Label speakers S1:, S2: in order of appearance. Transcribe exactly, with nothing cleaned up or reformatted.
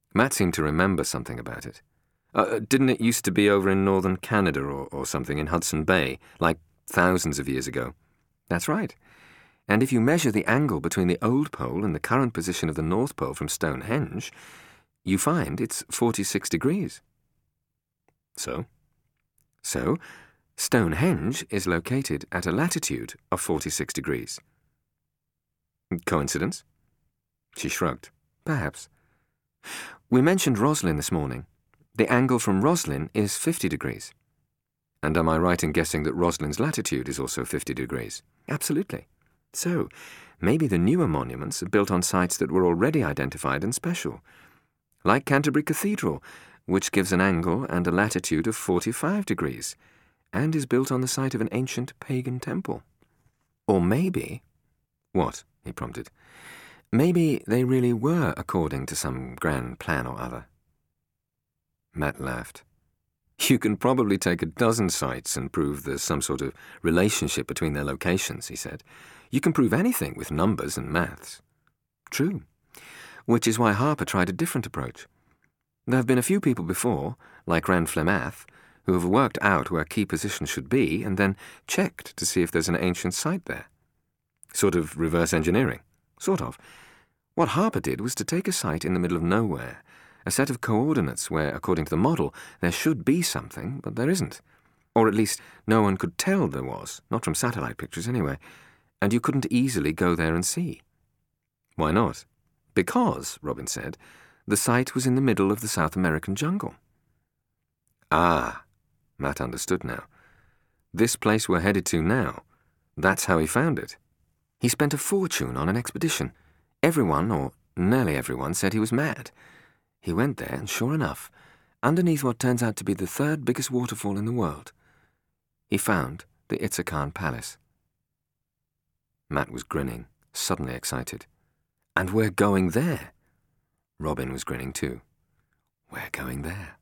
S1: Matt seemed to remember something about it. Uh, didn't it used to be over in northern Canada or, or something in Hudson Bay, like thousands of years ago? That's right. And if you measure the angle between the old pole and the current position of the North Pole from Stonehenge, you find it's forty-six degrees. So? So, Stonehenge is located at a latitude of forty-six degrees. Coincidence? She shrugged. Perhaps. We mentioned Roslin this morning. The angle from Roslin is fifty degrees. And am I right in guessing that Roslin's latitude is also fifty degrees? Absolutely. So, maybe the newer monuments are built on sites that were already identified and special, like Canterbury Cathedral, which gives an angle and a latitude of forty-five degrees, and is built on the site of an ancient pagan temple. Or maybe... What? He prompted. Maybe they really were according to some grand plan or other. Matt laughed. You can probably take a dozen sites and prove there's some sort of relationship between their locations, he said. You can prove anything with numbers and maths. True. Which is why Harper tried a different approach. There have been a few people before, like Rand Flemath, who have worked out where key positions should be and then checked to see if there's an ancient site there. Sort of reverse engineering. Sort of. What Harper did was to take a site in the middle of nowhere, a set of coordinates where, according to the model, there should be something, but there isn't. Or at least no one could tell there was, not from satellite pictures anyway, and you couldn't easily go there and see. Why not? Because, Robin said, the site was in the middle of the South American jungle. Ah, Matt understood now. This place we're headed to now, that's how he found it. He spent a fortune on an expedition. Everyone, or nearly everyone, said he was mad. He went there, and sure enough, underneath what turns out to be the third biggest waterfall in the world, he found the Itza Khan Palace. Matt was grinning, suddenly excited. And we're going there. Robin was grinning too. We're going there.